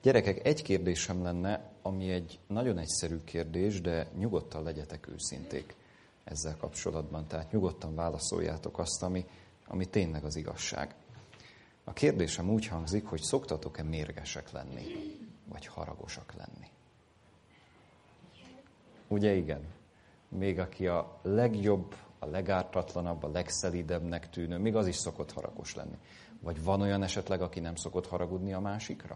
Gyerekek, egy kérdésem lenne, ami egy nagyon egyszerű kérdés, de nyugodtan legyetek őszinték ezzel kapcsolatban. Tehát nyugodtan válaszoljátok azt, ami tényleg az igazság. A kérdésem úgy hangzik, hogy szoktatok-e mérgesek lenni, vagy haragosak lenni? Ugye igen? Még aki a legjobb, a legártatlanabb, a legszelidebbnek tűnő, még az is szokott haragos lenni. Vagy van olyan esetleg, aki nem szokott haragudni a másikra?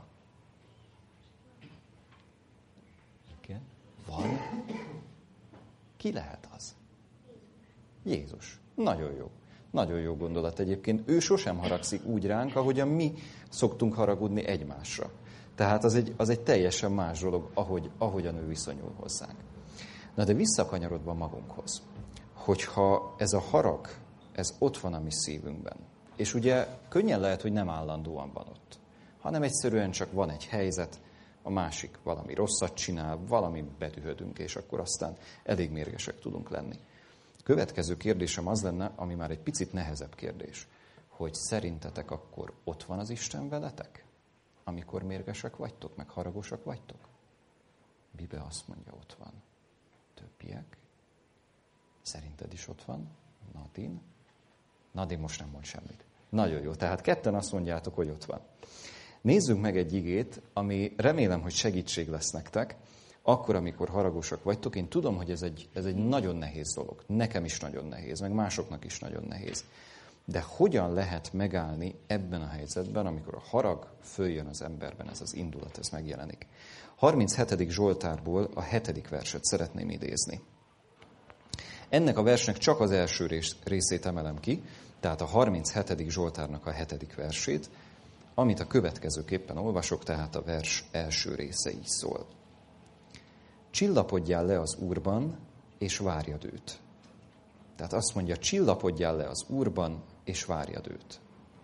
Igen? Van? Ki lehet az? Jézus. Nagyon jó. Nagyon jó gondolat egyébként. Ő sosem haragszik úgy ránk, ahogyan mi szoktunk haragudni egymásra. Tehát az egy teljesen más dolog, ahogyan ő viszonyul hozzánk. Na de visszakanyarodva magunkhoz, hogyha ez a harag, ez ott van a mi szívünkben, és ugye könnyen lehet, hogy nem állandóan van ott, hanem egyszerűen csak van egy helyzet, a másik valami rosszat csinál, valami bedühödünk, és akkor aztán elég mérgesek tudunk lenni. Következő kérdésem az lenne, ami már egy picit nehezebb kérdés, hogy szerintetek akkor ott van az Isten veletek, amikor mérgesek vagytok, meg haragosak vagytok? Bibe azt mondja, ott van. Többiek? Szerinted is ott van? Nadine? Nadine most nem mond semmit. Nagyon jó, tehát ketten azt mondjátok, hogy ott van. Nézzünk meg egy igét, ami remélem, hogy segítség lesz nektek, akkor, amikor haragosak vagytok. Én tudom, hogy ez egy nagyon nehéz dolog. Nekem is nagyon nehéz, meg másoknak is nagyon nehéz. De hogyan lehet megállni ebben a helyzetben, amikor a harag följön az emberben, ez az indulat, ez megjelenik. 37. Zsoltárból a 7. verset szeretném idézni. Ennek a versnek csak az első részét emelem ki, tehát a 37. Zsoltárnak a 7. versét, amit a következőképpen olvasok, tehát a vers első része így szól. Csillapodjál le az Úrban, és várjad őt. Tehát azt mondja, csillapodjál le az Úrban, és várjad őt.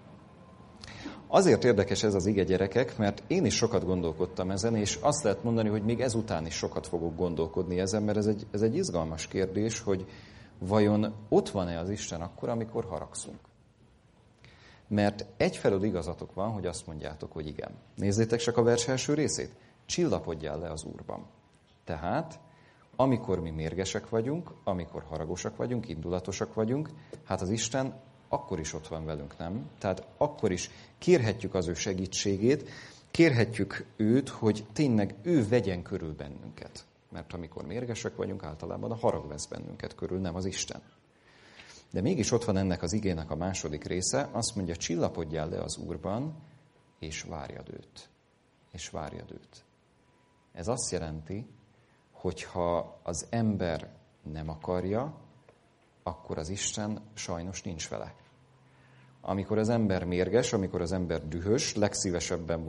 Azért érdekes ez az ige, gyerekek, mert én is sokat gondolkodtam ezen, és azt lehet mondani, hogy még ezután is sokat fogok gondolkodni ezen, mert ez egy izgalmas kérdés, hogy vajon ott van-e az Isten akkor, amikor haragszunk? Mert egyfelől igazatok van, hogy azt mondjátok, hogy igen. Nézzétek csak a vers első részét. Csillapodjál le az Úrban. Tehát, amikor mi mérgesek vagyunk, amikor haragosak vagyunk, indulatosak vagyunk, hát az Isten akkor is ott van velünk, nem? Tehát akkor is kérhetjük az ő segítségét, kérhetjük őt, hogy tényleg ő vegyen körül bennünket. Mert amikor mérgesek vagyunk, általában a harag vesz bennünket körül, nem az Isten. De mégis ott van ennek az igének a második része, azt mondja, csillapodjál le az Úrban, és várjad őt. És várjad őt. Ez azt jelenti, hogyha az ember nem akarja, akkor az Isten sajnos nincs vele. Amikor az ember mérges, amikor az ember dühös, legszívesebben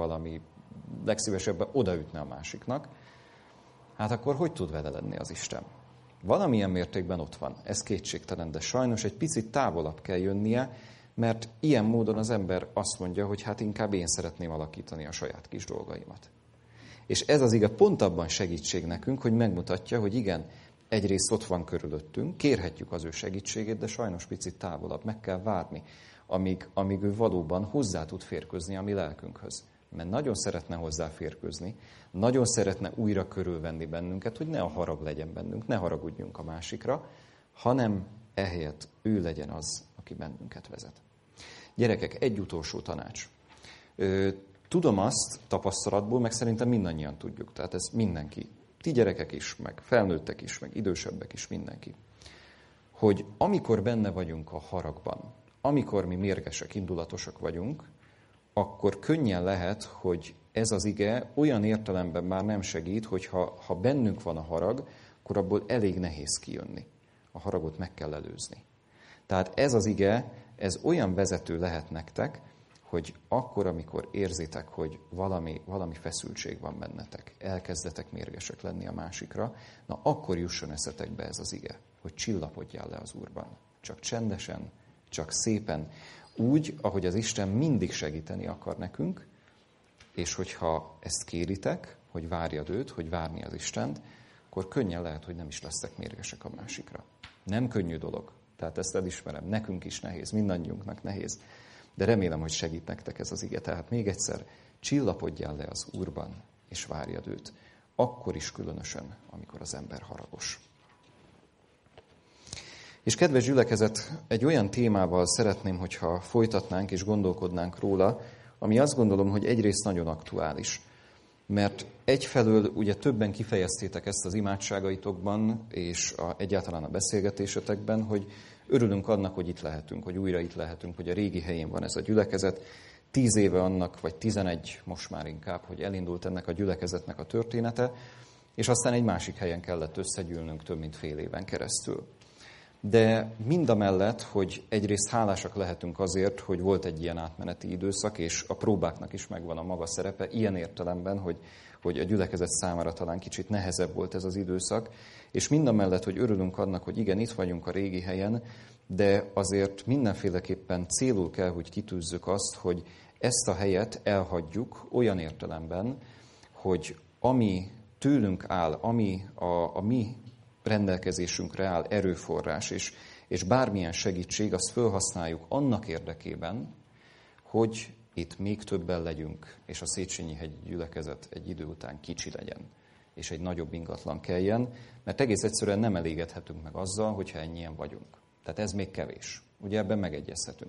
odaütne a másiknak, hát akkor hogy tud vele lenni az Isten? Valamilyen mértékben ott van, ez kétségtelen, de sajnos egy picit távolabb kell jönnie, mert ilyen módon az ember azt mondja, hogy hát inkább én szeretném alakítani a saját kis dolgaimat. És ez az ige pont abban segítség nekünk, hogy megmutatja, hogy igen, egyrészt ott van körülöttünk, kérhetjük az ő segítségét, de sajnos picit távolabb, meg kell várni, amíg ő valóban hozzá tud férkőzni a mi lelkünkhöz. Mert nagyon szeretne hozzáférkőzni, nagyon szeretne újra körülvenni bennünket, hogy ne a harag legyen bennünk, ne haragudjunk a másikra, hanem ehelyett ő legyen az, aki bennünket vezet. Gyerekek, egy utolsó tanács. Tudom azt tapasztalatból, meg szerintem mindannyian tudjuk, tehát ez mindenki, ti gyerekek is, meg felnőttek is, meg idősebbek is, mindenki, hogy amikor benne vagyunk a haragban, amikor mi mérgesek, indulatosak vagyunk, akkor könnyen lehet, hogy ez az ige olyan értelemben már nem segít, hogy ha bennünk van a harag, akkor abból elég nehéz kijönni. A haragot meg kell előzni. Tehát ez az ige, ez olyan vezető lehet nektek, hogy akkor, amikor érzitek, hogy valami feszültség van bennetek, elkezdetek mérgesek lenni a másikra, na akkor jusson eszetekbe ez az ige, hogy csillapodjál le az Úrban. Csak csendesen, csak szépen, úgy, ahogy az Isten mindig segíteni akar nekünk, és hogyha ezt kéritek, hogy várjad őt, hogy várni az Istent, akkor könnyen lehet, hogy nem is lesztek mérgesek a másikra. Nem könnyű dolog, tehát ezt elismerem, nekünk is nehéz, mindannyiunknak nehéz, de remélem, hogy segít nektek ez az ige. Tehát még egyszer, csillapodjál le az Úrban, és várjad őt. Akkor is különösen, amikor az ember haragos. És kedves gyülekezet, egy olyan témával szeretném, hogyha folytatnánk és gondolkodnánk róla, ami azt gondolom, hogy egyrészt nagyon aktuális. Mert egyfelől ugye többen kifejeztétek ezt az imádságaitokban, és egyáltalán a beszélgetésetekben, hogy örülünk annak, hogy itt lehetünk, hogy újra itt lehetünk, hogy a régi helyén van ez a gyülekezet. 10 éve annak, vagy 11 most már inkább, hogy elindult ennek a gyülekezetnek a története, és aztán egy másik helyen kellett összegyűlnünk több mint fél éven keresztül. De mindamellett, hogy egyrészt hálásak lehetünk azért, hogy volt egy ilyen átmeneti időszak, és a próbáknak is megvan a maga szerepe, ilyen értelemben, hogy a gyülekezet számára talán kicsit nehezebb volt ez az időszak, és mindamellett, hogy örülünk annak, hogy igen, itt vagyunk a régi helyen, de azért mindenféleképpen célul kell, hogy kitűzzük azt, hogy ezt a helyet elhagyjuk olyan értelemben, hogy ami tőlünk áll, ami a mi rendelkezésünkre áll erőforrás, és bármilyen segítség, azt felhasználjuk annak érdekében, hogy itt még többen legyünk, és a Széchenyi-hegy gyülekezet egy idő után kicsi legyen, és egy nagyobb ingatlan kelljen, mert egész egyszerűen nem elégedhetünk meg azzal, hogyha ennyien vagyunk. Tehát ez még kevés. Ugye ebben megegyezhetünk.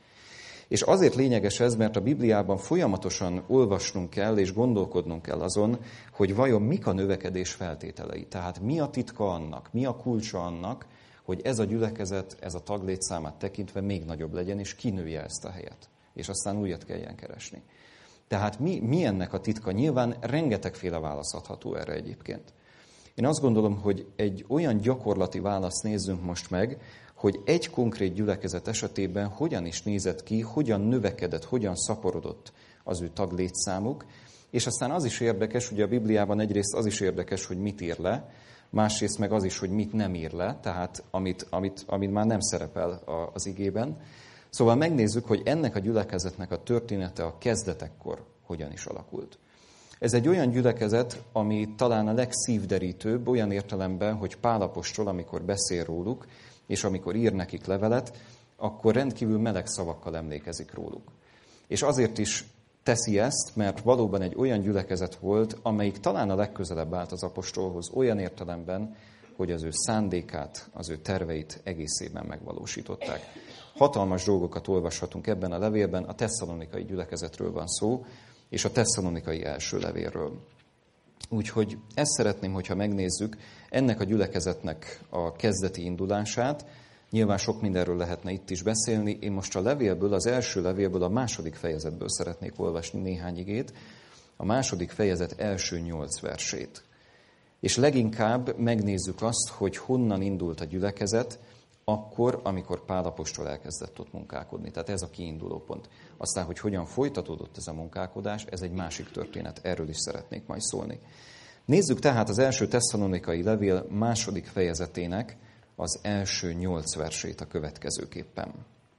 És azért lényeges ez, mert a Bibliában folyamatosan olvasnunk kell, és gondolkodnunk kell azon, hogy vajon mik a növekedés feltételei. Tehát mi a titka annak, mi a kulcsa annak, hogy ez a gyülekezet, ez a taglétszámát tekintve még nagyobb legyen, és kinője ezt a helyet. És aztán újat kelljen keresni. Tehát mi ennek a titka? Nyilván rengetegféle válasz adható erre egyébként. Én azt gondolom, hogy egy olyan gyakorlati választ nézzünk most meg, hogy egy konkrét gyülekezet esetében hogyan is nézett ki, hogyan növekedett, hogyan szaporodott az ő taglétszámuk, és aztán az is érdekes, ugye a Bibliában egyrészt az is érdekes, hogy mit ír le, másrészt meg az is, hogy mit nem ír le, tehát amit már nem szerepel az igében. Szóval megnézzük, hogy ennek a gyülekezetnek a története a kezdetekkor hogyan is alakult. Ez egy olyan gyülekezet, ami talán a legszívderítőbb, olyan értelemben, hogy Pál apostol, amikor beszél róluk, és amikor ír nekik levelet, akkor rendkívül meleg szavakkal emlékezik róluk. És azért is teszi ezt, mert valóban egy olyan gyülekezet volt, amelyik talán a legközelebb állt az apostolhoz, olyan értelemben, hogy az ő szándékát, az ő terveit egészében megvalósították. Hatalmas dolgokat olvashatunk ebben a levélben, a tesszalonikai gyülekezetről van szó, és a tesszalonikai első levélről. Úgyhogy ezt szeretném, hogyha megnézzük ennek a gyülekezetnek a kezdeti indulását. Nyilván sok mindenről lehetne itt is beszélni. Én most a levélből, az első levélből, a második fejezetből szeretnék olvasni néhány igét, a második fejezet első 8 versét. És leginkább megnézzük azt, hogy honnan indult a gyülekezet, akkor, amikor Pál apostol elkezdett ott munkálkodni. Tehát ez a kiinduló pont. Aztán, hogy hogyan folytatódott ez a munkálkodás, ez egy másik történet. Erről is szeretnék majd szólni. Nézzük tehát az első tesszalonikai levél második fejezetének az első 8 versét a következőképpen.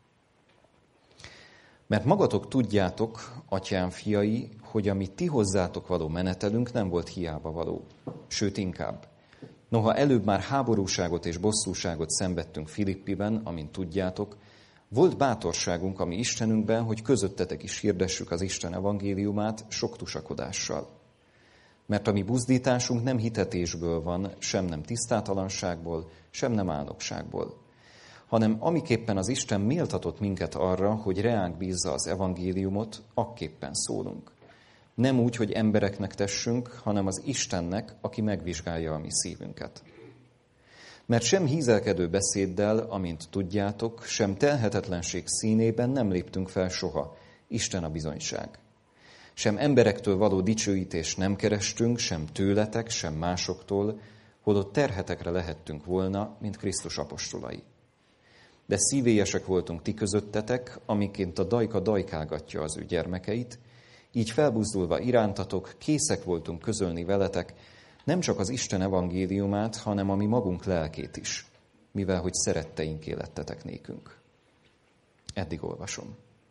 Mert magatok tudjátok, atyám fiai, hogy ami ti hozzátok való menetelünk nem volt hiába való, sőt inkább. Noha előbb már háborúságot és bosszúságot szenvedtünk Filippiben, amint tudjátok, volt bátorságunk a mi Istenünkben, hogy közöttetek is hirdessük az Isten evangéliumát sok tusakodással. Mert a mi buzdításunk nem hitetésből van, sem nem tisztátalanságból, sem nem álnokságból, hanem amiképpen az Isten méltatott minket arra, hogy reánk bízza az evangéliumot, akképpen szólunk. Nem úgy, hogy embereknek tessünk, hanem az Istennek, aki megvizsgálja a mi szívünket. Mert sem hízelkedő beszéddel, amint tudjátok, sem telhetetlenség színében nem léptünk fel soha, Isten a bizonyság. Sem emberektől való dicsőítést nem kerestünk, sem tőletek, sem másoktól, holott terhetekre lehettünk volna, mint Krisztus apostolai. De szívélyesek voltunk ti közöttetek, amiként a dajka dajkálgatja az ő gyermekeit, így felbuzdulva irántatok, készek voltunk közölni veletek, nem csak az Isten evangéliumát, hanem a mi magunk lelkét is, mivel hogy szeretteinké lettetek nékünk. Eddig olvasom.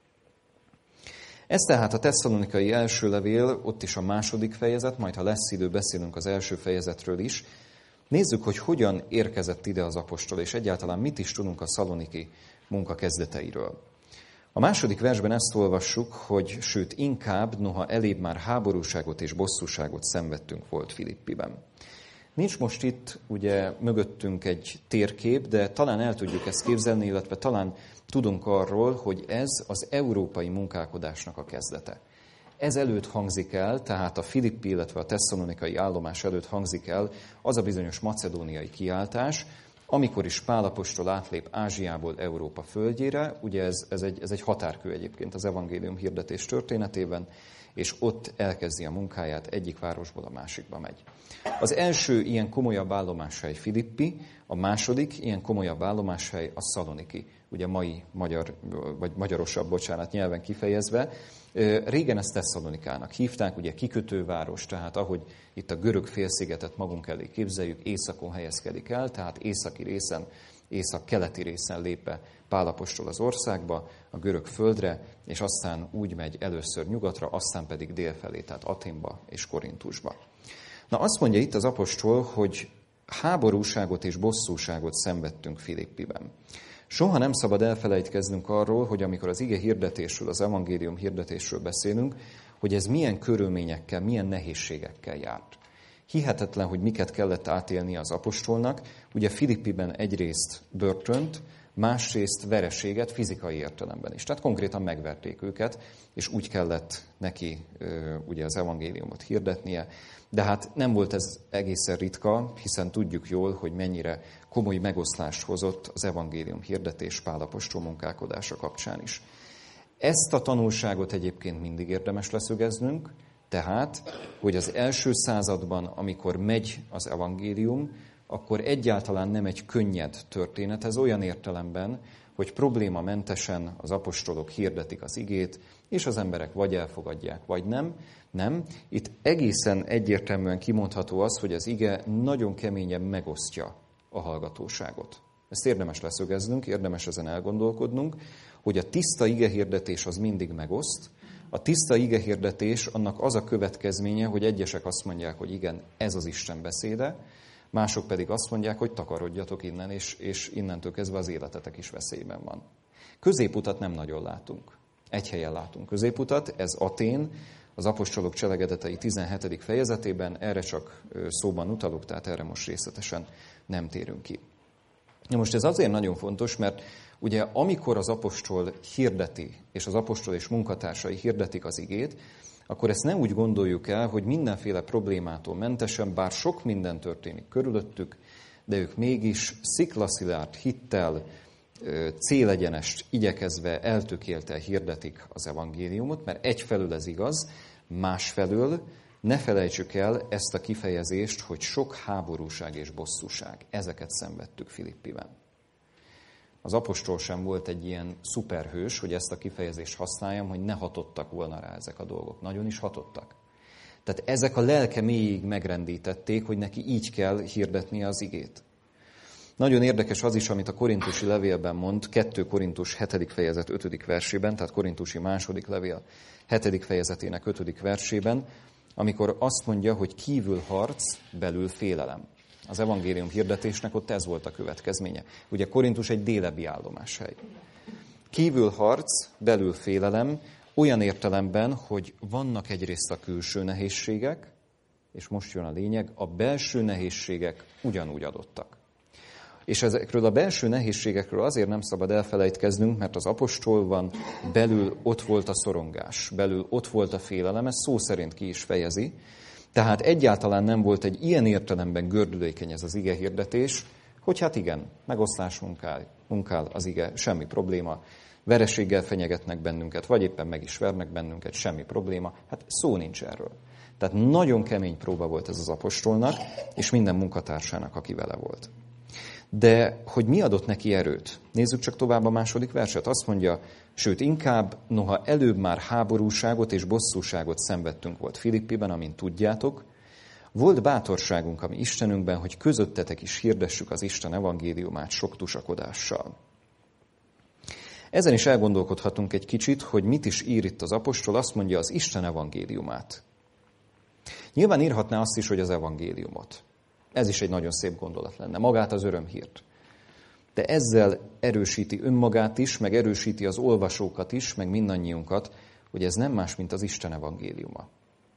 Ez tehát a tesszalonikai első levél, ott is a második fejezet, majd ha lesz idő, beszélünk az első fejezetről is. Nézzük, hogy hogyan érkezett ide az apostol, és egyáltalán mit is tudunk a szaloniki munka kezdeteiről. A második versben ezt olvassuk, hogy sőt inkább, noha elébb már háborúságot és bosszúságot szenvedtünk volt Filippiben. Nincs most itt ugye mögöttünk egy térkép, de talán el tudjuk ezt képzelni, illetve talán tudunk arról, hogy ez az európai munkálkodásnak a kezdete. Ez előtt hangzik el, tehát a filippi, illetve a tesszalonikai állomás előtt hangzik el az a bizonyos macedóniai kiáltás, amikor is Pál apostol átlép Ázsiából Európa földjére, ugye ez egy határkő egyébként az evangélium hirdetés történetében, és ott elkezdi a munkáját, egyik városból a másikba megy. Az első ilyen komolyabb állomáshely Filippi, a második ilyen komolyabb állomáshely a Szaloniki, ugye mai magyarosabb, nyelven kifejezve. Régen ezt Tesszalonikának hívták, ugye kikötőváros, tehát ahogy itt a görög félszigetet magunk elé képzeljük, északon helyezkedik el, tehát északi részen, észak-keleti részen lép be Pál apostol az országba, a görög földre, és aztán úgy megy először nyugatra, aztán pedig délfelé, tehát Athénba és Korintusba. Na azt mondja itt az apostol, hogy háborúságot és bosszúságot szenvedtünk Filippiben. Soha nem szabad elfelejtkeznünk arról, hogy amikor az ige hirdetésről, az evangélium hirdetésről beszélünk, hogy ez milyen körülményekkel, milyen nehézségekkel járt. Hihetetlen, hogy miket kellett átélni az apostolnak. Ugye Filippiben egyrészt börtönt, másrészt vereséget fizikai értelemben is. Tehát konkrétan megverték őket, és úgy kellett neki ugye az evangéliumot hirdetnie. De hát nem volt ez egészen ritka, hiszen tudjuk jól, hogy mennyire komoly megoszlást hozott az evangélium hirdetés Pál apostol munkálkodása kapcsán is. Ezt a tanulságot egyébként mindig érdemes leszögeznünk, tehát, hogy az első században, amikor megy az evangélium, akkor egyáltalán nem egy könnyed történet, ez olyan értelemben, hogy problémamentesen az apostolok hirdetik az igét, és az emberek vagy elfogadják, vagy nem. Nem. Itt egészen egyértelműen kimondható az, hogy az ige nagyon keményen megosztja a hallgatóságot. Ezt érdemes leszögeznünk, érdemes ezen elgondolkodnunk, hogy a tiszta igehirdetés az mindig megoszt. A tiszta igehirdetés annak az a következménye, hogy egyesek azt mondják, hogy igen, ez az Isten beszéde, mások pedig azt mondják, hogy takarodjatok innen, és innentől kezdve az életetek is veszélyben van. Középutat nem nagyon látunk. Egy helyen látunk középutat, ez Atén, az apostolok cselekedetei 17. fejezetében, erre csak szóban utalok, tehát erre most részletesen nem térünk ki. Na most ez azért nagyon fontos, mert ugye amikor az apostol hirdeti, és az apostol és munkatársai hirdetik az igét, akkor ezt nem úgy gondoljuk el, hogy mindenféle problémától mentesen, bár sok minden történik körülöttük, de ők mégis sziklaszilárd hittel, célegyenest igyekezve, eltökéltel hirdetik az evangéliumot, mert egyfelől ez igaz, másfelől ne felejtsük el ezt a kifejezést, hogy sok háborúság és bosszúság. Ezeket szenvedtük Filippiben. Az apostol sem volt egy ilyen szuperhős, hogy ezt a kifejezést használjam, hogy ne hatottak volna rá ezek a dolgok. Nagyon is hatottak. Tehát ezek a lelke mélyig megrendítették, hogy neki így kell hirdetnie az igét. Nagyon érdekes az is, amit a korintusi levélben mond, 2 Korintus 7. fejezet 5. versében, tehát korintusi második levél 7. fejezetének 5. versében, amikor azt mondja, hogy kívül harc, belül félelem. Az evangélium hirdetésnek ott ez volt a következménye. Ugye Korintus egy délebbi állomáshely. Kívül harc, belül félelem, olyan értelemben, hogy vannak egyrészt a külső nehézségek, és most jön a lényeg, a belső nehézségek ugyanúgy adottak. És ezekről a belső nehézségekről azért nem szabad elfelejtkeznünk, mert az apostol van, belül ott volt a szorongás, belül ott volt a félelem, ez szó szerint ki is fejezi. Tehát egyáltalán nem volt egy ilyen értelemben gördülékeny ez az ige hirdetés, hogy hát igen, megoszlás munkál az ige, semmi probléma, vereséggel fenyegetnek bennünket, vagy éppen meg is vernek bennünket, semmi probléma, hát szó nincs erről. Tehát nagyon kemény próba volt ez az apostolnak, és minden munkatársának, aki vele volt. De hogy mi adott neki erőt? Nézzük csak tovább a második verset. Azt mondja, sőt inkább, noha előbb már háborúságot és bosszúságot szenvedtünk volt Filippiben, amint tudjátok, volt bátorságunk a mi Istenünkben, hogy közöttetek is hirdessük az Isten evangéliumát sok tusakodással. Ezen is elgondolkodhatunk egy kicsit, hogy mit is ír itt az apostol, azt mondja az Isten evangéliumát. Nyilván írhatná azt is, hogy az evangéliumot. Ez is egy nagyon szép gondolat lenne, magát az örömhírt. de ezzel erősíti önmagát is, meg erősíti az olvasókat is, meg mindannyiunkat, hogy ez nem más, mint az Isten evangéliuma.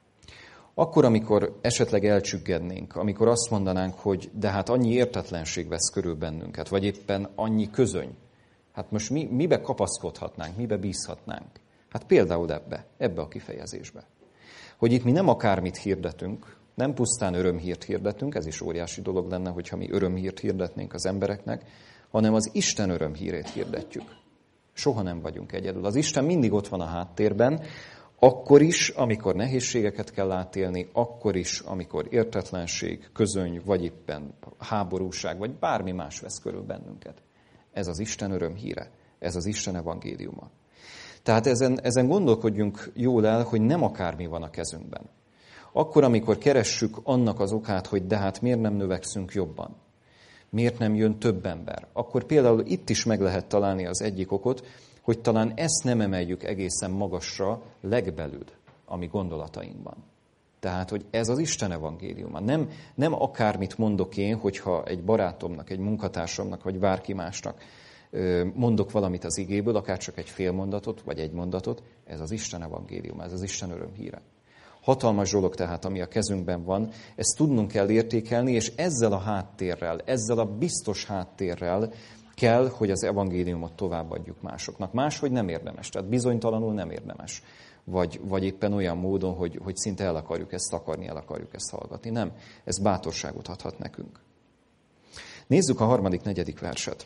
Akkor, amikor esetleg elcsüggednénk, amikor azt mondanánk, hogy de hát annyi értetlenség vesz körül bennünket, vagy éppen annyi közöny, hát most mibe kapaszkodhatnánk, mibe bízhatnánk? Hát például ebbe a kifejezésbe. Hogy itt mi nem akármit hirdetünk, nem pusztán örömhírt hirdetünk, ez is óriási dolog lenne, hogyha mi örömhírt hirdetnénk az embereknek, hanem az Isten örömhírét hirdetjük. Soha nem vagyunk egyedül. Az Isten mindig ott van a háttérben, akkor is, amikor nehézségeket kell átélni, akkor is, amikor értetlenség, közöny, vagy éppen háborúság, vagy bármi más vesz körül bennünket. Ez az Isten örömhíre, ez az Isten evangéliuma. Tehát ezen gondolkodjunk jól el, hogy nem akármi van a kezünkben. Akkor, amikor keressük annak az okát, hogy de hát miért nem növekszünk jobban, miért nem jön több ember, akkor például itt is meg lehet találni az egyik okot, hogy talán ezt nem emeljük egészen magasra legbelül a mi gondolatainkban. Tehát, hogy ez az Isten evangéliuma. Nem akármit mondok én, hogyha egy barátomnak, egy munkatársamnak, vagy bárki másnak mondok valamit az igéből, akár csak egy fél mondatot, vagy egy mondatot, ez az Isten evangéliuma, ez az Isten örömhíre. Hatalmas dolog tehát, ami a kezünkben van, ezt tudnunk kell értékelni, és ezzel a háttérrel, ezzel a biztos háttérrel kell, hogy az evangéliumot továbbadjuk másoknak. Máshogy nem érdemes, tehát bizonytalanul nem érdemes. Vagy éppen olyan módon, hogy szinte el akarjuk ezt takarni, el akarjuk ezt hallgatni. Nem, ez bátorságot adhat nekünk. Nézzük a 3.-4. verset.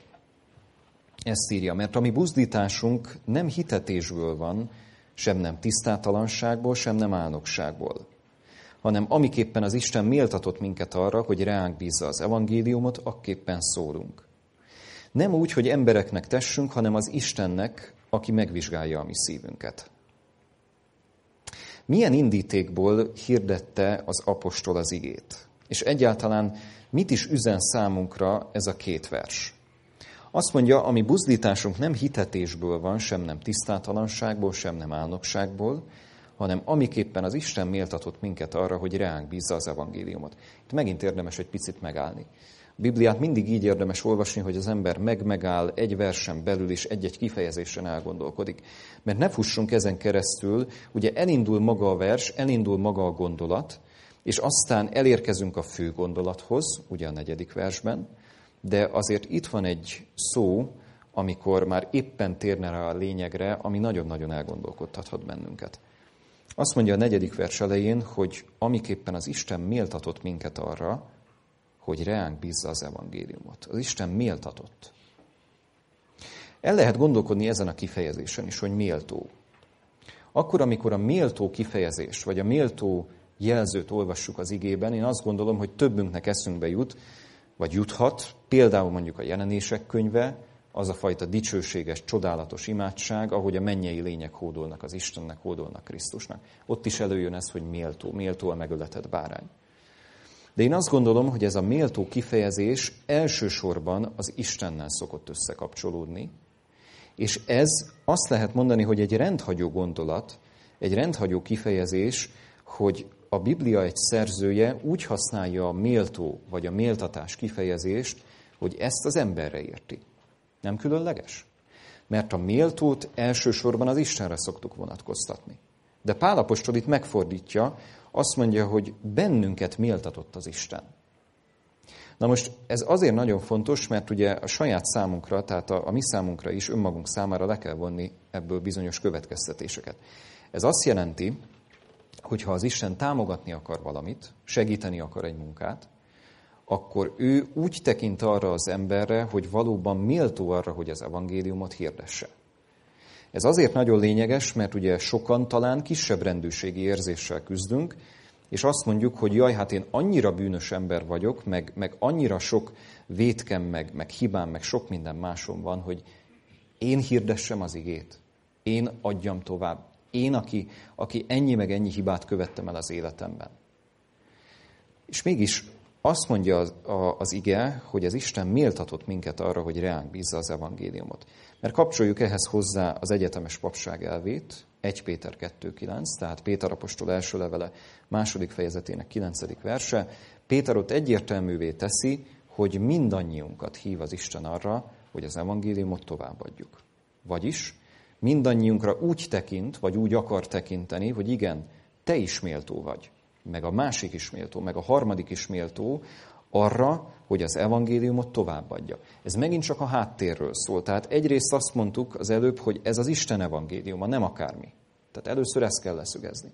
Ezt írja, mert a mi buzdításunk nem hitetésből van, sem nem tisztátalanságból, sem nem álnokságból, hanem amiképpen az Isten méltatott minket arra, hogy ránk bízza az evangéliumot, akképpen szólunk. Nem úgy, hogy embereknek tessünk, hanem az Istennek, aki megvizsgálja a mi szívünket. Milyen indítékból hirdette az apostol az igét? És egyáltalán mit is üzen számunkra ez a két vers? Azt mondja, a mi buzdításunk nem hitetésből van, sem nem tisztátalanságból, sem nem álnokságból, hanem amiképpen az Isten méltatott minket arra, hogy ránk bízza az evangéliumot. Itt megint érdemes egy picit megállni. A Bibliát mindig így érdemes olvasni, hogy az ember megáll egy versen belül is egy-egy kifejezésen elgondolkodik. Mert ne fussunk ezen keresztül, ugye elindul maga a vers, elindul maga a gondolat, és aztán elérkezünk a fő gondolathoz, ugye a 4. versben, de azért itt van egy szó, amikor már éppen térne rá a lényegre, ami nagyon-nagyon elgondolkodtathat bennünket. Azt mondja a 4. vers elején, hogy amiképpen az Isten méltatott minket arra, hogy ránk bízza az evangéliumot. Az Isten méltatott. El lehet gondolkodni ezen a kifejezésen is, hogy méltó. Akkor, amikor a méltó kifejezést, vagy a méltó jelzőt olvassuk az igében, én azt gondolom, hogy többünknek eszünkbe jut, vagy juthat, például mondjuk a Jelenések könyve, az a fajta dicsőséges, csodálatos imádság, ahogy a mennyei lények hódolnak az Istennek, hódolnak Krisztusnak. Ott is előjön ez, hogy méltó a megöletett bárány. De én azt gondolom, hogy ez a méltó kifejezés elsősorban az Istennel szokott összekapcsolódni, és ez azt lehet mondani, hogy egy rendhagyó gondolat, egy rendhagyó kifejezés, hogy a Biblia egy szerzője úgy használja a méltó vagy a méltatás kifejezést, hogy ezt az emberre érti. Nem különleges? Mert a méltót elsősorban az Istenre szoktuk vonatkoztatni. De Pál apostol itt megfordítja, azt mondja, hogy bennünket méltatott az Isten. Na most ez azért nagyon fontos, mert ugye a saját számunkra, tehát a mi számunkra is, önmagunk számára le kell vonni ebből bizonyos következtetéseket. Ez azt jelenti, hogy ha az Isten támogatni akar valamit, segíteni akar egy munkát, akkor ő úgy tekint arra az emberre, hogy valóban méltó arra, hogy az evangéliumot hirdesse. Ez azért nagyon lényeges, mert ugye sokan talán kisebb rendűségi érzéssel küzdünk, és azt mondjuk, hogy jaj, hát én annyira bűnös ember vagyok, meg annyira sok vétkem, meg hibám, meg sok minden másom van, hogy én hirdessem az igét, én adjam tovább. Én, aki ennyi meg ennyi hibát követtem el az életemben. És mégis azt mondja az ige, hogy az Isten méltatott minket arra, hogy ránk bízza az evangéliumot. Mert kapcsoljuk ehhez hozzá az egyetemes papság elvét, 1 Péter 2.9, tehát Péter apostol első levele 2. fejezetének 9. verse. Péter ott egyértelművé teszi, hogy mindannyiunkat hív az Isten arra, hogy az evangéliumot továbbadjuk. Vagyis mindannyiunkra úgy tekint, vagy úgy akar tekinteni, hogy igen, te is méltó vagy, meg a másik is méltó, meg a harmadik is méltó arra, hogy az evangéliumot továbbadja. Ez megint csak a háttérről szól. Tehát egyrészt azt mondtuk az előbb, hogy ez az Isten evangéliuma, nem akármi. Tehát először ezt kell leszögezni.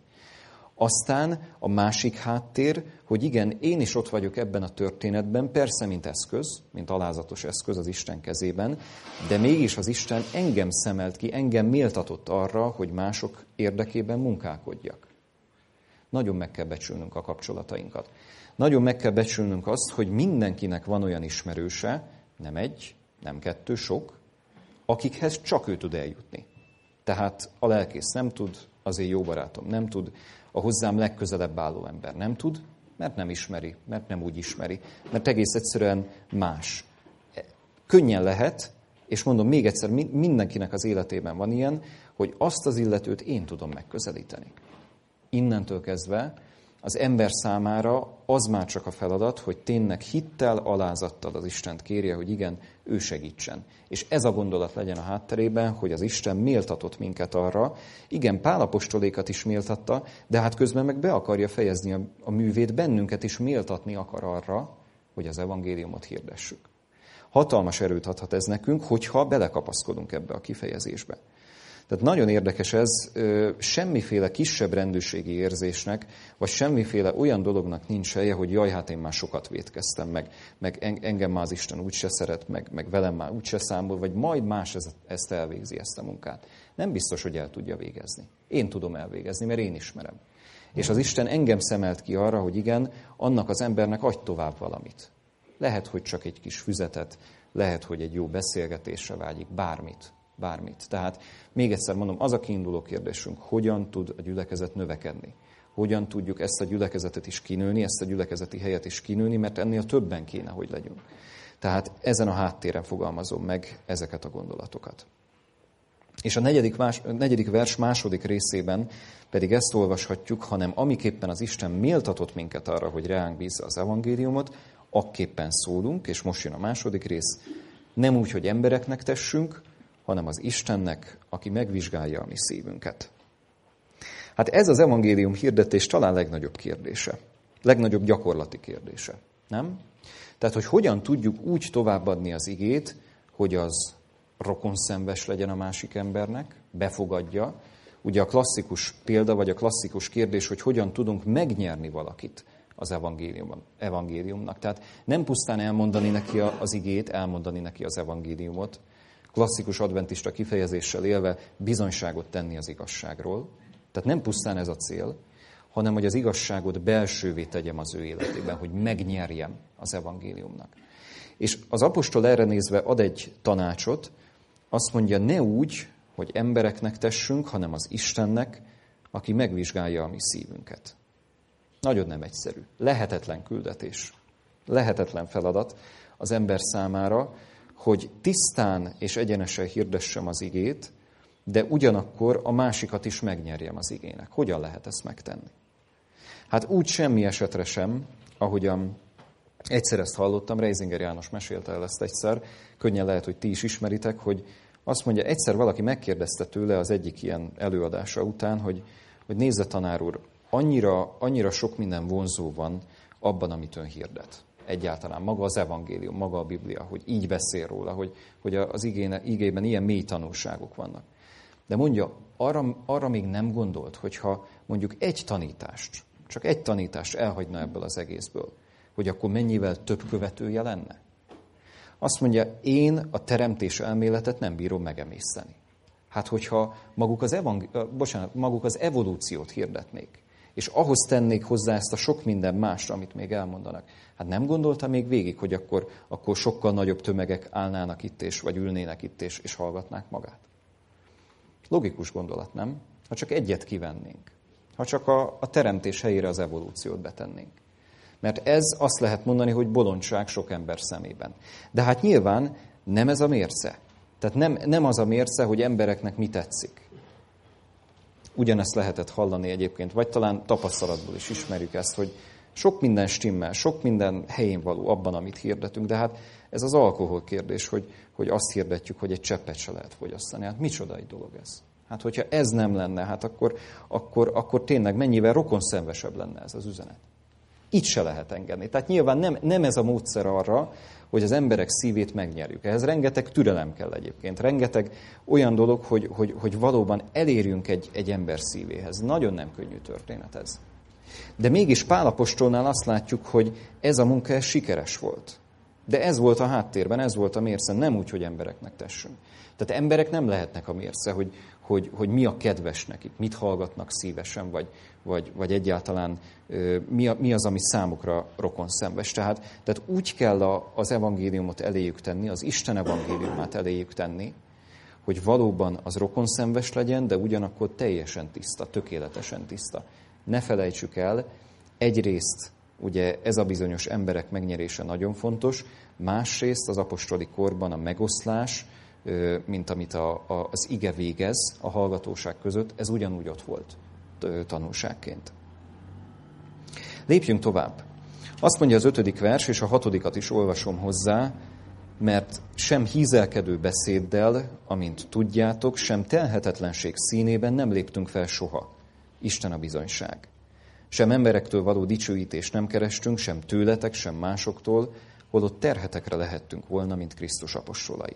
Aztán a másik háttér, hogy igen, én is ott vagyok ebben a történetben, persze, mint eszköz, mint alázatos eszköz az Isten kezében, de mégis az Isten engem szemelt ki, engem méltatott arra, hogy mások érdekében munkálkodjak. Nagyon meg kell becsülnünk a kapcsolatainkat. Nagyon meg kell becsülnünk azt, hogy mindenkinek van olyan ismerőse, nem egy, nem kettő, sok, akikhez csak ő tud eljutni. Tehát a lelkész nem tud, az én jó barátom nem tud, a hozzám legközelebb álló ember nem tud, mert nem ismeri, mert nem úgy ismeri, mert egész egyszerűen más. Könnyen lehet, és mondom még egyszer, mindenkinek az életében van ilyen, hogy azt az illetőt én tudom megközelíteni. Innentől kezdve az ember számára az már csak a feladat, hogy tényleg hittel, alázattal az Istent kérje, hogy igen, ő segítsen. És ez a gondolat legyen a hátterében, hogy az Isten méltatott minket arra, igen, Pál apostolékat is méltatta, de hát közben meg be akarja fejezni a művét, bennünket is méltatni akar arra, hogy az evangéliumot hirdessük. Hatalmas erőt adhat ez nekünk, hogyha belekapaszkodunk ebbe a kifejezésbe. Tehát nagyon érdekes ez, semmiféle kisebb rendőrségi érzésnek, vagy semmiféle olyan dolognak nincs helye, hogy jaj, hát én már sokat vétkeztem, meg engem már az Isten úgyse szeret, meg velem már úgyse számol, vagy majd más ezt elvégzi, ezt a munkát. Nem biztos, hogy el tudja végezni. Én tudom elvégezni, mert én ismerem. És az Isten engem szemelt ki arra, hogy igen, annak az embernek adj tovább valamit. Lehet, hogy csak egy kis füzetet, lehet, hogy egy jó beszélgetésre vágyik, bármit. Tehát még egyszer mondom, az a kiinduló kérdésünk, hogyan tud a gyülekezet növekedni? Hogyan tudjuk ezt a gyülekezetet is kinőni, ezt a gyülekezeti helyet is kinőni, mert ennél többen kéne, hogy legyünk. Tehát ezen a háttéren fogalmazom meg ezeket a gondolatokat. És a negyedik vers második részében pedig ezt olvashatjuk, hanem amiképpen az Isten méltatott minket arra, hogy reánk bízza az evangéliumot, akképpen szólunk, és most jön a második rész, nem úgy, hogy embereknek tessünk, hanem az Istennek, aki megvizsgálja a mi szívünket. Hát ez az evangélium hirdetés talán legnagyobb kérdése, legnagyobb gyakorlati kérdése, nem? Tehát, hogy hogyan tudjuk úgy továbbadni az igét, hogy az rokonszenves legyen a másik embernek, befogadja. Ugye a klasszikus példa, vagy a klasszikus kérdés, hogy hogyan tudunk megnyerni valakit az evangéliumnak. Tehát nem pusztán elmondani neki az igét, elmondani neki az evangéliumot, klasszikus adventista kifejezéssel élve bizonyságot tenni az igazságról. Tehát nem pusztán ez a cél, hanem hogy az igazságot belsővé tegyem az ő életében, hogy megnyerjem az evangéliumnak. És az apostol erre nézve ad egy tanácsot, azt mondja, ne úgy, hogy embereknek tessünk, hanem az Istennek, aki megvizsgálja a mi szívünket. Nagyon nem egyszerű. Lehetetlen küldetés. Lehetetlen feladat az ember számára, hogy tisztán és egyenesen hirdessem az igét, de ugyanakkor a másikat is megnyerjem az igének. Hogyan lehet ezt megtenni? Hát úgy semmi esetre sem, ahogyan egyszer ezt hallottam, Reisinger János mesélte el ezt egyszer, könnyen lehet, hogy ti is ismeritek, hogy azt mondja, egyszer valaki megkérdezte tőle az egyik ilyen előadása után, hogy nézze tanár úr, annyira sok minden vonzó van abban, amit ön hirdet. Egyáltalán maga az evangélium, maga a Biblia, hogy így beszél róla, hogy az igében ilyen mély tanulságok vannak. De mondja, arra még nem gondolt, hogyha mondjuk csak egy tanítást elhagyna ebből az egészből, hogy akkor mennyivel több követője lenne? Azt mondja, én a teremtés elméletet nem bírom megemészteni. Hát hogyha maguk az evolúciót hirdetnék, és ahhoz tennék hozzá ezt a sok minden mást, amit még elmondanak. Hát nem gondolta még végig, hogy akkor sokkal nagyobb tömegek állnának itt, vagy ülnének itt, és hallgatnák magát. Logikus gondolat, nem? Ha csak egyet kivennénk. Ha csak a teremtés helyére az evolúciót betennénk. Mert ez azt lehet mondani, hogy bolondság sok ember szemében. De hát nyilván nem ez a mérce. Tehát nem az a mérce, hogy embereknek mi tetszik. Ugyanezt lehetett hallani egyébként, vagy talán tapasztalatból is ismerjük ezt, hogy Sok minden stimmel, sok minden helyén való abban, amit hirdetünk, de hát ez az alkohol kérdés, hogy azt hirdetjük, hogy egy cseppet se lehet fogyasztani. Hát micsoda egy dolog ez? Hát hogyha ez nem lenne, hát akkor tényleg mennyivel rokonszenvesebb lenne ez az üzenet. Itt se lehet engedni. Tehát nyilván nem ez a módszer arra, hogy az emberek szívét megnyerjük. Ehhez rengeteg türelem kell egyébként. Rengeteg olyan dolog, hogy valóban elérjünk egy ember szívéhez. Nagyon nem könnyű történet ez. De mégis Pál apostolnál azt látjuk, hogy ez a munka ez sikeres volt. De ez volt a háttérben, ez volt a mérce, nem úgy, hogy embereknek tessünk. Tehát emberek nem lehetnek a mérce, hogy mi a kedves nekik, mit hallgatnak szívesen, vagy egyáltalán mi az, ami számukra rokonszenves. Tehát úgy kell az evangéliumot eléjük tenni, az Isten evangéliumát eléjük tenni, hogy valóban az rokonszenves legyen, de ugyanakkor teljesen tiszta, tökéletesen tiszta. Ne felejtsük el, egyrészt ugye ez a bizonyos emberek megnyerése nagyon fontos, másrészt az apostoli korban a megoszlás, mint amit az ige végez a hallgatóság között, ez ugyanúgy ott volt tanulságként. Lépjünk tovább. Azt mondja az 5. vers, és a 6. is olvasom hozzá, mert sem hízelkedő beszéddel, amint tudjátok, sem telhetetlenség színében nem léptünk fel soha. Isten a bizonyság. Sem emberektől való dicsőítést nem kerestünk, sem tőletek, sem másoktól, holott terhetekre lehettünk volna, mint Krisztus apostolai.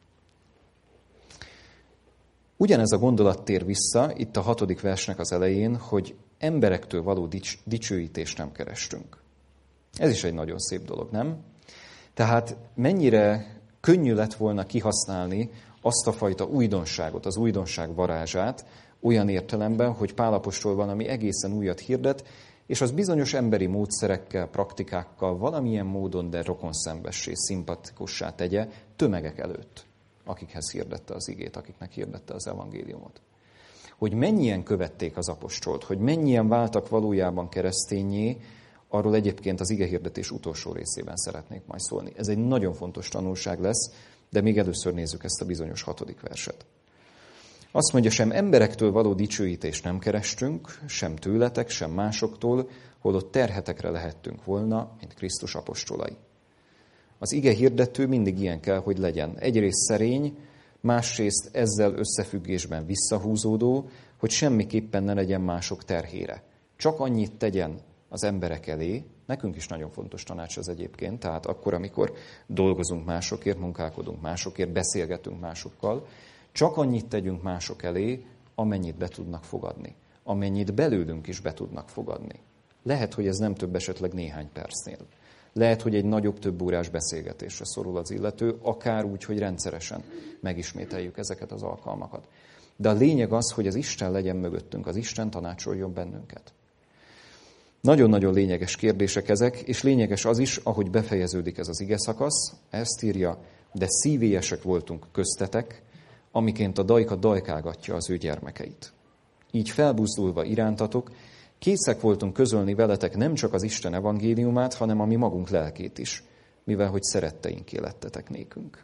Ugyanez a gondolat tér vissza itt a 6. versnek az elején, hogy emberektől való dicsőítést nem kerestünk. Ez is egy nagyon szép dolog, nem? Tehát mennyire könnyű lett volna kihasználni azt a fajta újdonságot, az újdonság varázsát, olyan értelemben, hogy Pál apostol valami egészen újat hirdet, és az bizonyos emberi módszerekkel, praktikákkal valamilyen módon, de rokonszenvessé, szimpatikussá tegye tömegek előtt, akikhez hirdette az igét, akiknek hirdette az evangéliumot. Hogy mennyien követték az apostolt, hogy mennyien váltak valójában kereszténnyé, arról egyébként az igehirdetés utolsó részében szeretnék majd szólni. Ez egy nagyon fontos tanulság lesz, de még először nézzük ezt a bizonyos 6. verset. Azt mondja, sem emberektől való dicsőítést nem kerestünk, sem tőletek, sem másoktól, holott terhetekre lehettünk volna, mint Krisztus apostolai. Az ige hirdető mindig ilyen kell, hogy legyen. Egyrészt szerény, másrészt ezzel összefüggésben visszahúzódó, hogy semmiképpen ne legyen mások terhére. Csak annyit tegyen az emberek elé, nekünk is nagyon fontos tanács ez egyébként, tehát akkor, amikor dolgozunk másokért, munkálkodunk másokért, beszélgetünk másokkal, csak annyit tegyünk mások elé, amennyit be tudnak fogadni. Amennyit belőlünk is be tudnak fogadni. Lehet, hogy ez nem több esetleg néhány percnél. Lehet, hogy egy nagyobb, több órás beszélgetésre szorul az illető, akár úgy, hogy rendszeresen megismételjük ezeket az alkalmakat. De a lényeg az, hogy az Isten legyen mögöttünk, az Isten tanácsoljon bennünket. Nagyon-nagyon lényeges kérdések ezek, és lényeges az is, ahogy befejeződik ez az ige szakasz, ezt írja, de szívélyesek voltunk köztetek, amiként a dajka dajkálgatja az ő gyermekeit. Így felbuzdulva irántatok, készek voltunk közölni veletek nem csak az Isten evangéliumát, hanem a mi magunk lelkét is, mivel hogy szeretteinké lettetek nékünk.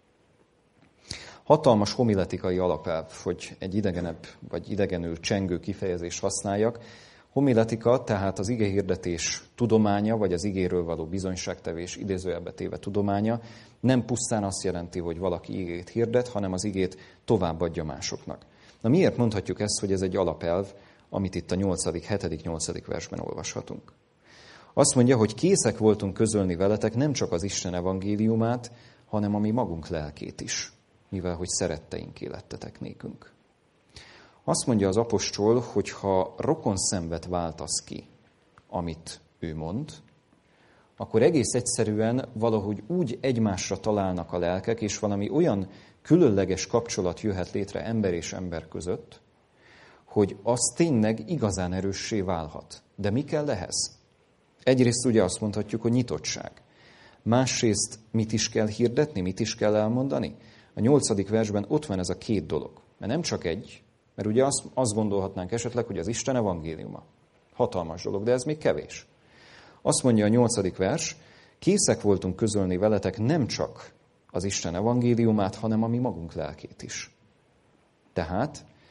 Hatalmas homiletikai alapelv, hogy egy idegenebb vagy idegenül csengő kifejezést használjak. Homiletika, tehát az igehirdetés tudománya, vagy az igéről való bizonyságtevés idézőjelbe téve tudománya, nem pusztán azt jelenti, hogy valaki igét hirdet, hanem az igét továbbadja másoknak. Na miért mondhatjuk ezt, hogy ez egy alapelv, amit itt a 7.-8. versben olvashatunk? Azt mondja, hogy készek voltunk közölni veletek nem csak az Isten evangéliumát, hanem a mi magunk lelkét is, mivel hogy szeretteinké lettetek nékünk. Azt mondja az apostol, hogy ha rokonszenvet váltasz ki, amit ő mond, akkor egész egyszerűen valahogy úgy egymásra találnak a lelkek, és valami olyan különleges kapcsolat jöhet létre ember és ember között, hogy az tényleg igazán erőssé válhat. De mi kell ehhez? Egyrészt ugye azt mondhatjuk, hogy nyitottság. Másrészt mit is kell hirdetni, mit is kell elmondani? A 8. versben ott van ez a két dolog. Mert nem csak egy, mert ugye azt gondolhatnánk esetleg, hogy az Isten evangéliuma. Hatalmas dolog, de ez még kevés. Azt mondja a 8. vers, készek voltunk közölni veletek nem csak az Isten evangéliumát, hanem a mi magunk lelkét is. Tehát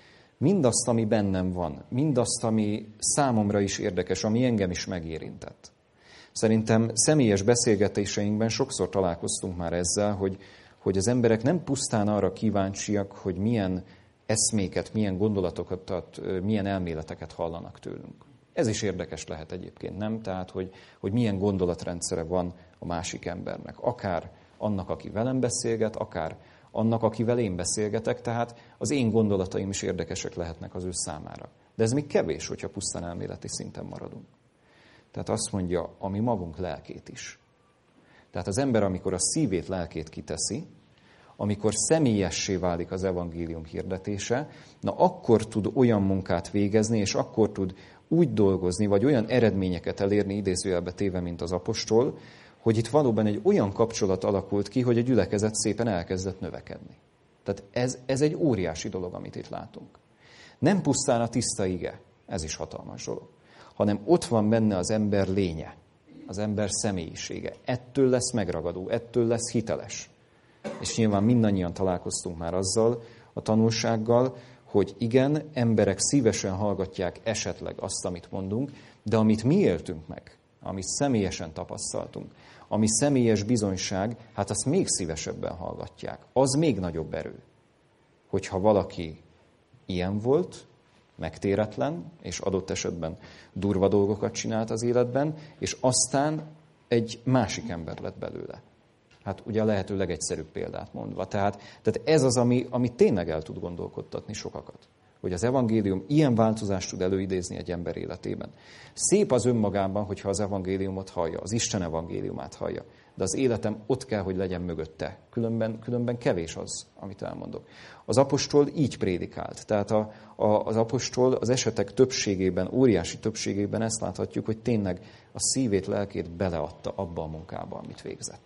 mindazt, ami bennem van, mindazt, ami számomra is érdekes, ami engem is megérintett. Szerintem személyes beszélgetéseinkben sokszor találkoztunk már ezzel, hogy az emberek nem pusztán arra kíváncsiak, hogy milyen eszméket, milyen gondolatokat, milyen elméleteket hallanak tőlünk. Ez is érdekes lehet egyébként, nem? Tehát, hogy milyen gondolatrendszere van a másik embernek. Akár annak, aki velem beszélget, akár annak, akivel én beszélgetek, tehát az én gondolataim is érdekesek lehetnek az ő számára. De ez még kevés, hogyha pusztán elméleti szinten maradunk. Tehát azt mondja, ami magunk lelkét is. Tehát az ember, amikor a szívét, lelkét kiteszi, amikor személyessé válik az evangélium hirdetése, na akkor tud olyan munkát végezni, és akkor tud úgy dolgozni, vagy olyan eredményeket elérni, idézőjelbe téve, mint az apostol, hogy itt valóban egy olyan kapcsolat alakult ki, hogy a gyülekezet szépen elkezdett növekedni. Tehát ez egy óriási dolog, amit itt látunk. Nem pusztán a tiszta ige, ez is hatalmas dolog, hanem ott van benne az ember lénye, az ember személyisége. Ettől lesz megragadó, ettől lesz hiteles. És nyilván mindannyian találkoztunk már azzal, a tanulsággal, hogy igen, emberek szívesen hallgatják esetleg azt, amit mondunk, de amit mi éltünk meg, amit személyesen tapasztaltunk, ami személyes bizonyság, hát azt még szívesebben hallgatják. Az még nagyobb erő, hogyha valaki ilyen volt, megtéretlen, és adott esetben durva dolgokat csinált az életben, és aztán egy másik ember lett belőle. Hát ugye a lehető legegyszerűbb példát mondva. Tehát ez az, ami tényleg el tud gondolkodtatni sokakat. Hogy az evangélium ilyen változást tud előidézni egy ember életében. Szép az önmagában, hogyha az evangéliumot hallja, az Isten evangéliumát hallja. De az életem ott kell, hogy legyen mögötte. Különben kevés az, amit elmondok. Az apostol így prédikált. Tehát az apostol az esetek többségében, óriási többségében ezt láthatjuk, hogy tényleg a szívét, lelkét beleadta abba a munkába, amit végzett.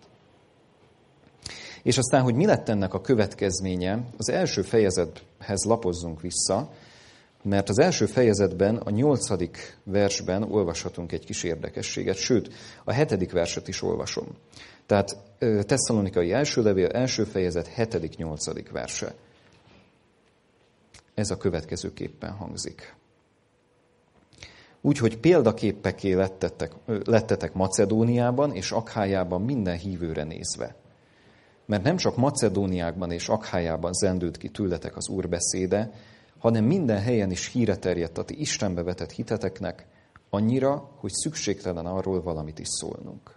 És aztán, hogy mi lett ennek a következménye, az első fejezethez lapozzunk vissza, mert az első fejezetben, a 8. versben olvashatunk egy kis érdekességet, sőt, a 7. verset is olvasom. Tehát Tesszalonikai első levél, első fejezet, 7.-8. verse. Ez a következőképpen hangzik. Úgyhogy példaképekké lettetek Macedóniában és Akhájában minden hívőre nézve. Mert nem csak Macedóniákban és Akhájában zendült ki tőletek az Úr beszéde, hanem minden helyen is híre terjedt a ti Istenbe vetett hiteteknek, annyira, hogy szükségtelen arról valamit is szólnunk.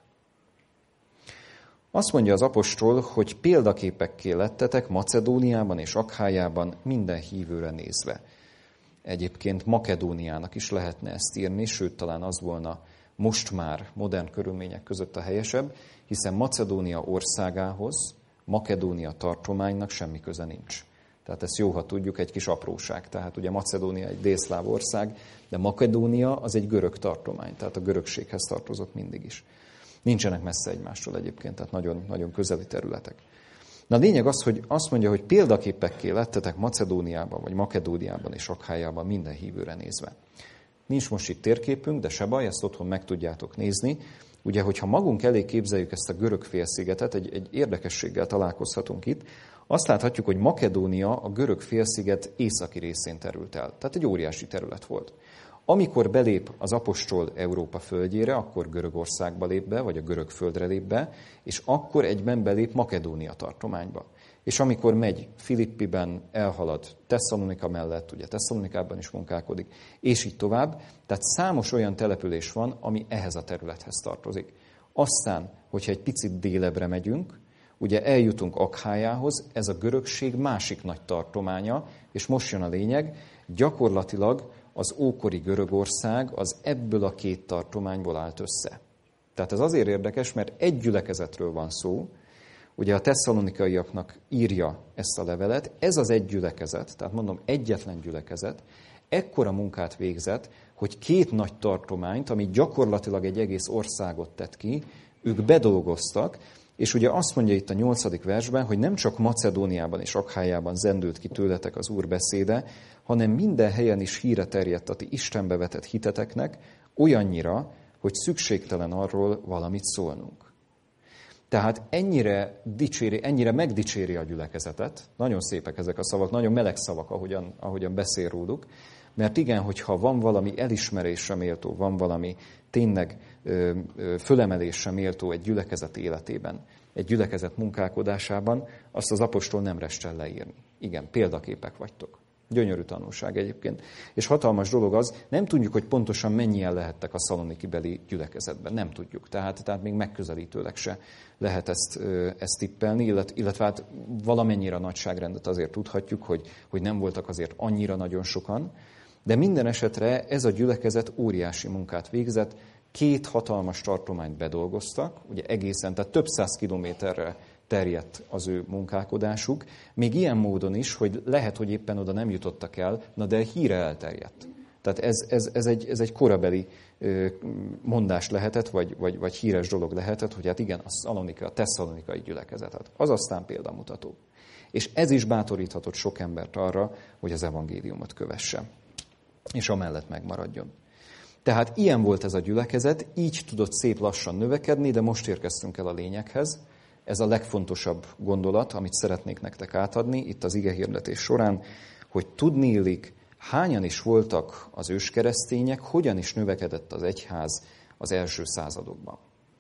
Azt mondja az apostol, hogy példaképekké lettetek Macedóniában és Akhájában minden hívőre nézve. Egyébként Makedóniának is lehetne ezt írni, sőt talán az volna most már modern körülmények között a helyesebb, hiszen Macedónia országához, Makedónia tartománynak semmi köze nincs. Tehát ezt jó, ha tudjuk, egy kis apróság. Tehát ugye Macedónia egy délszláv ország, de Makedónia az egy görög tartomány, tehát a görögséghez tartozott mindig is. Nincsenek messze egymástól egyébként, tehát nagyon, nagyon közeli területek. Na a lényeg az, hogy azt mondja, hogy példaképekké lettetek Macedóniában, vagy Makedóniában és Akhájában minden hívőre nézve. Nincs most itt térképünk, de se baj, ezt otthon meg tudjátok nézni. Ugye, hogyha magunk elé képzeljük ezt a görög félszigetet, egy érdekességgel találkozhatunk itt, azt láthatjuk, hogy Makedónia a görög félsziget északi részén terült el. Tehát egy óriási terület volt. Amikor belép az apostol Európa földjére, akkor Görögországba lép be, vagy a görög földre lép be, és akkor egyben belép Makedónia tartományba. És amikor megy Filippiben, elhalad Tesszalonika mellett, ugye Tesszalonikában is munkálkodik, és így tovább. Tehát számos olyan település van, ami ehhez a területhez tartozik. Aztán, hogyha egy picit délebbre megyünk, ugye eljutunk Akhájához, ez a görögség másik nagy tartománya, és most jön a lényeg, gyakorlatilag az ókori Görögország az ebből a két tartományból állt össze. Tehát ez azért érdekes, mert egy gyülekezetről van szó, ugye a tesszalonikaiaknak írja ezt a levelet, ez az egy gyülekezet, tehát mondom egyetlen gyülekezet, ekkora munkát végzett, hogy két nagy tartományt, ami gyakorlatilag egy egész országot tett ki, ők bedolgoztak, és ugye azt mondja itt a 8. versben, hogy nem csak Macedóniában és Akhájában zendült ki tőletek az Úr beszéde, hanem minden helyen is híre terjedt a ti Istenbe vetett hiteteknek, olyannyira, hogy szükségtelen arról valamit szólnunk. Tehát ennyire megdicséri a gyülekezetet, nagyon szépek ezek a szavak, nagyon meleg szavak, ahogyan beszél róluk, mert igen, hogyha van valami elismerésre méltó, van valami tényleg fölemelésre méltó egy gyülekezet életében, egy gyülekezet munkálkodásában, azt az apostol nem ressel leírni. Igen, példaképek vagytok. Gyönyörű tanulság egyébként. És hatalmas dolog az, nem tudjuk, hogy pontosan mennyien lehettek a szalonikibeli gyülekezetben. Nem tudjuk. Tehát még megközelítőleg se lehet ezt tippelni, illetve hát valamennyire a nagyságrendet azért tudhatjuk, hogy nem voltak azért annyira nagyon sokan, de minden esetre ez a gyülekezet óriási munkát végzett, 2 hatalmas tartományt bedolgoztak, ugye egészen, tehát több 100 kilométerre terjedt az ő munkálkodásuk, még ilyen módon is, hogy lehet, hogy éppen oda nem jutottak el, de híre elterjedt. Tehát ez egy korabeli mondás lehetett, vagy híres dolog lehetett, hogy hát igen, a tesszalonikai gyülekezetet. Az aztán példamutató. És ez is bátoríthatott sok embert arra, hogy az evangéliumot kövesse, és amellett megmaradjon. Tehát ilyen volt ez a gyülekezet, így tudott szép lassan növekedni, de most érkeztünk el a lényeghez. Ez a legfontosabb gondolat, amit szeretnék nektek átadni itt az igehirdetés során, hogy tudni illik, hányan is voltak az őskeresztények, hogyan is növekedett az egyház az első századokban.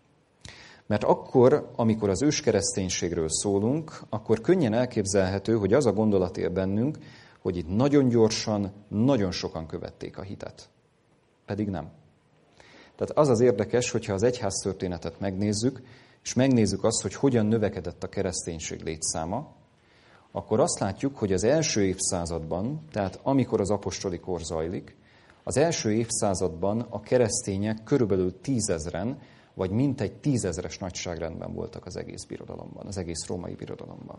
Mert akkor, amikor az őskereszténységről szólunk, akkor könnyen elképzelhető, hogy az a gondolat él bennünk, hogy itt nagyon gyorsan, nagyon sokan követték a hitet. Pedig nem. Tehát az az érdekes, hogyha az egyháztörténetet megnézzük, és megnézzük azt, hogy hogyan növekedett a kereszténység létszáma, akkor azt látjuk, hogy az első évszázadban, tehát amikor az apostoli kor zajlik, az első évszázadban a keresztények körülbelül 10 000-en, vagy mintegy 10 000-es nagyságrendben voltak az egész birodalomban, az egész római birodalomban.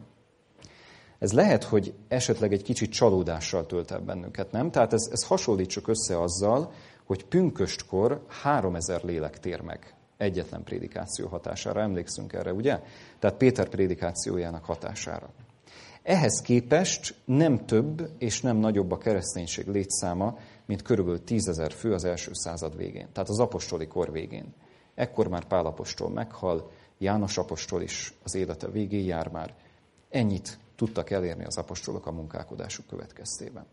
Ez lehet, hogy esetleg egy kicsit csalódással tölt el bennünket, nem? Tehát ez hasonlítsuk össze azzal, hogy pünköstkor 3000 lélek tér meg egyetlen prédikáció hatására. Emlékszünk erre, ugye? Tehát Péter prédikációjának hatására. Ehhez képest nem több és nem nagyobb a kereszténység létszáma, mint körülbelül 10 000 fő az első század végén. Tehát az apostoli kor végén. Ekkor már Pál apostol meghal, János apostol is az élete végén jár már. Ennyit tudtak elérni az apostolok a munkálkodásuk következtében.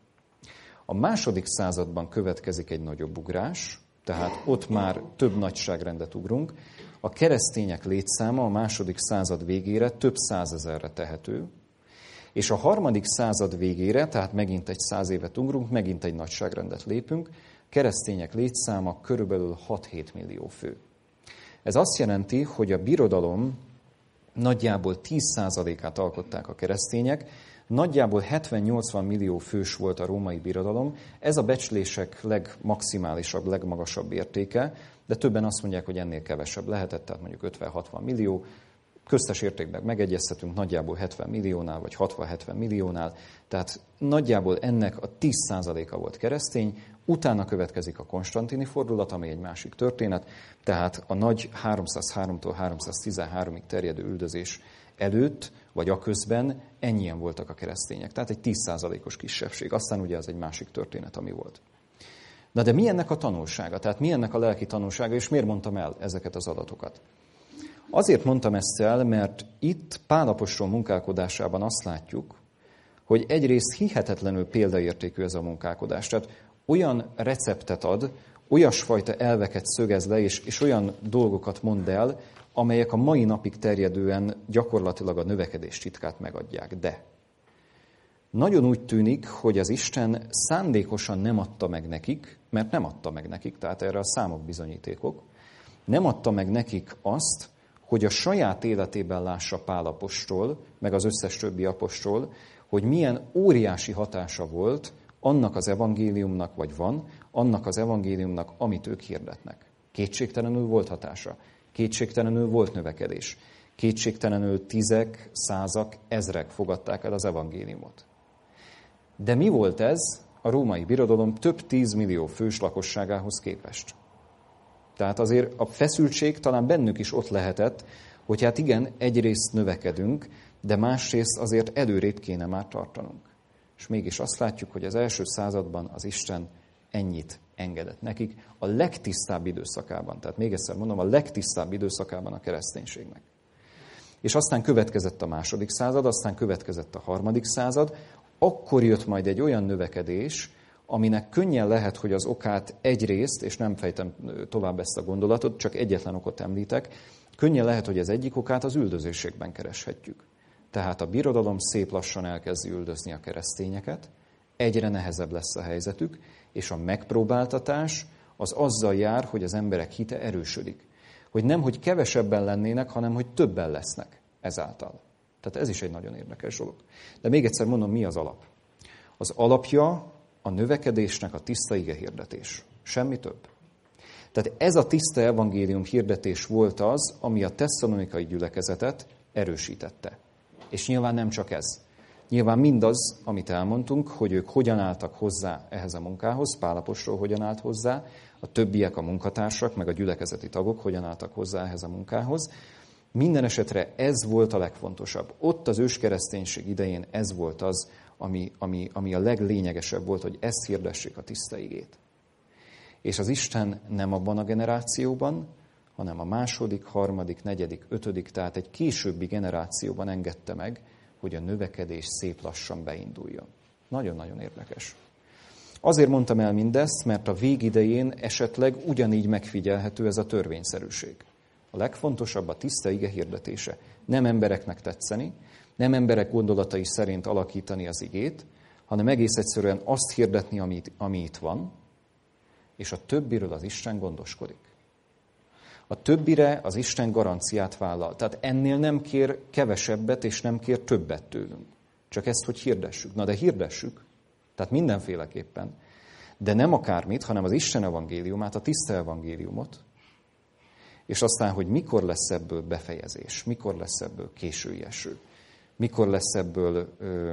A második században következik egy nagyobb ugrás, tehát ott már több nagyságrendet ugrunk. A keresztények létszáma a második század végére több 100 000-re tehető, és a harmadik század végére, tehát megint egy 100 évet ugrunk, megint egy nagyságrendet lépünk, keresztények létszáma körülbelül 6-7 millió fő. Ez azt jelenti, hogy a birodalom nagyjából 10%-át alkották a keresztények, nagyjából 70-80 millió fős volt a római birodalom. Ez a becslések legmaximálisabb, legmagasabb értéke, de többen azt mondják, hogy ennél kevesebb lehetett, tehát mondjuk 50-60 millió. Köztes értékben megegyezhetünk nagyjából 70 milliónál, vagy 60-70 milliónál, tehát nagyjából ennek a 10%-a volt keresztény, utána következik a konstantini fordulat, ami egy másik történet, tehát a nagy 303-tól 313-ig terjedő üldözés előtt, vagy aközben ennyien voltak a keresztények, tehát egy 10%-os kisebbség. Aztán ugye ez egy másik történet, ami volt. Na de mi ennek a tanulsága? Tehát mi ennek a lelki tanulsága, és miért mondtam el ezeket az adatokat? Azért mondtam ezt el, mert itt Pál apostol munkálkodásában azt látjuk, hogy egyrészt hihetetlenül példaértékű ez a munkálkodás. Tehát olyan receptet ad, olyasfajta elveket szögez le, és olyan dolgokat mond el, amelyek a mai napig terjedően gyakorlatilag a növekedés titkát megadják. De nagyon úgy tűnik, hogy az Isten szándékosan nem adta meg nekik, mert nem adta meg nekik, tehát erre a számok bizonyítékok, nem adta meg nekik azt, hogy a saját életében lássa Pál apostol, meg az összes többi apostol, hogy milyen óriási hatása volt annak az evangéliumnak, vagy van, annak az evangéliumnak, amit ők hirdetnek. Kétségtelenül volt hatása. Kétségtelenül volt növekedés. Kétségtelenül 10, 100, 1000 fogadták el az evangéliumot. De mi volt ez a római birodalom több 10 millió fős lakosságához képest? Tehát azért a feszültség talán bennük is ott lehetett, hogy hát igen, egyrészt növekedünk, de másrészt azért előrébb kéne már tartanunk. És mégis azt látjuk, hogy az első században az Isten ennyit engedett nekik a legtisztább időszakában. Tehát még egyszer mondom, a legtisztább időszakában a kereszténységnek. És aztán következett a 2. század, aztán következett a 3. század, akkor jött majd egy olyan növekedés, aminek könnyen lehet, hogy az okát egyrészt, és nem fejtem tovább ezt a gondolatot, csak egyetlen okot említek, könnyen lehet, hogy az egyik okát az üldözőségben kereshetjük. Tehát a birodalom szép lassan elkezdi üldözni a keresztényeket, egyre nehezebb lesz a helyzetük, és a megpróbáltatás az azzal jár, hogy az emberek hite erősödik. Hogy nem, hogy kevesebben lennének, hanem, hogy többen lesznek ezáltal. Tehát ez is egy nagyon érdekes dolog. De még egyszer mondom, mi az alap? Az alapja a növekedésnek a tiszta ige hirdetés. Semmi több. Tehát ez a tiszta evangélium hirdetés volt az, ami a tesszalonikai gyülekezetet erősítette. És nyilván nem csak ez. Nyilván mindaz, amit elmondtunk, hogy ők hogyan álltak hozzá ehhez a munkához, Pál apostol hogyan állt hozzá, a többiek, a munkatársak, meg a gyülekezeti tagok hogyan álltak hozzá ehhez a munkához. Minden esetre ez volt a legfontosabb. Ott az őskereszténység idején ez volt az, ami a leglényegesebb volt, hogy ezt hirdessék a tiszta igét. És az Isten nem abban a generációban, hanem a 2., 3., 4., 5., tehát egy későbbi generációban engedte meg, hogy a növekedés szép lassan beinduljon. Nagyon-nagyon érdekes. Azért mondtam el mindezt, mert a végidején esetleg ugyanígy megfigyelhető ez a törvényszerűség. A legfontosabb a tiszta ige hirdetése. Nem embereknek tetszeni, nem emberek gondolatai szerint alakítani az igét, hanem egész egyszerűen azt hirdetni, ami itt van, és a többiről az Isten gondoskodik. A többire az Isten garanciát vállal. Tehát ennél nem kér kevesebbet, és nem kér többet tőlünk. Csak ezt, hogy hirdessük. Na de hirdessük, tehát mindenféleképpen. De nem akármit, hanem az Isten evangéliumát, a tiszta evangéliumot, és aztán, hogy mikor lesz ebből befejezés, mikor lesz ebből késői eső, mikor lesz ebből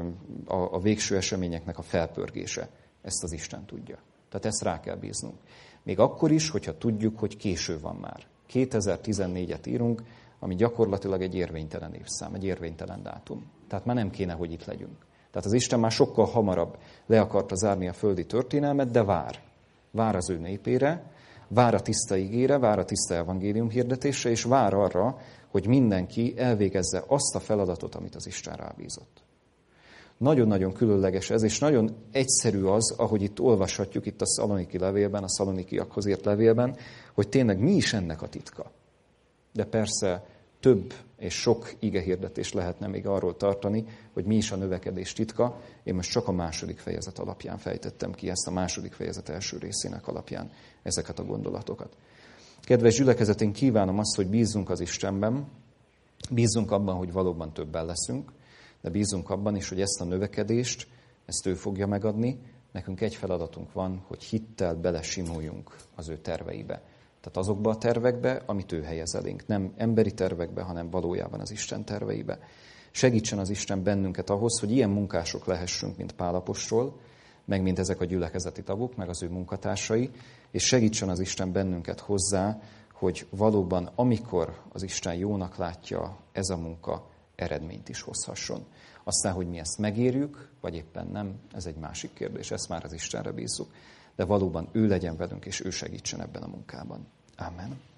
a végső eseményeknek a felpörgése, ezt az Isten tudja. Tehát ezt rá kell bíznunk. Még akkor is, hogyha tudjuk, hogy késő van már. 2014-et írunk, ami gyakorlatilag egy érvénytelen évszám, egy érvénytelen dátum. Tehát már nem kéne, hogy itt legyünk. Tehát az Isten már sokkal hamarabb le akarta zárni a földi történelmet, de vár. Vár az ő népére, vár a tiszta igére, vár a tiszta evangélium hirdetésre, és vár arra, hogy mindenki elvégezze azt a feladatot, amit az Isten rábízott. Nagyon-nagyon különleges ez, és nagyon egyszerű az, ahogy itt olvashatjuk itt a szaloniki levélben, a szalonikiakhoz írt levélben, hogy tényleg mi is ennek a titka. De persze több és sok igehirdetést lehetne még arról tartani, hogy mi is a növekedés titka. Én most csak a 2. fejezet alapján fejtettem ki ezt, a 2. fejezet első részének alapján ezeket a gondolatokat. Kedves gyülekezet, én kívánom azt, hogy bízzunk az Istenben, bízzunk abban, hogy valóban többen leszünk, de bízunk abban is, hogy ezt a növekedést, ezt ő fogja megadni. Nekünk egy feladatunk van, hogy hittel belesimuljunk az ő terveibe. Tehát azokba a tervekbe, amit ő helyez elénk. Nem emberi tervekbe, hanem valójában az Isten terveibe. Segítsen az Isten bennünket ahhoz, hogy ilyen munkások lehessünk, mint Pál apostol, meg mint ezek a gyülekezeti tagok, meg az ő munkatársai, és segítsen az Isten bennünket hozzá, hogy valóban, amikor az Isten jónak látja, ez a munka eredményt is hozhasson. Aztán, hogy mi ezt megérjük, vagy éppen nem, ez egy másik kérdés, ezt már az Istenre bízzuk. De valóban ő legyen velünk, és ő segítsen ebben a munkában. Amen.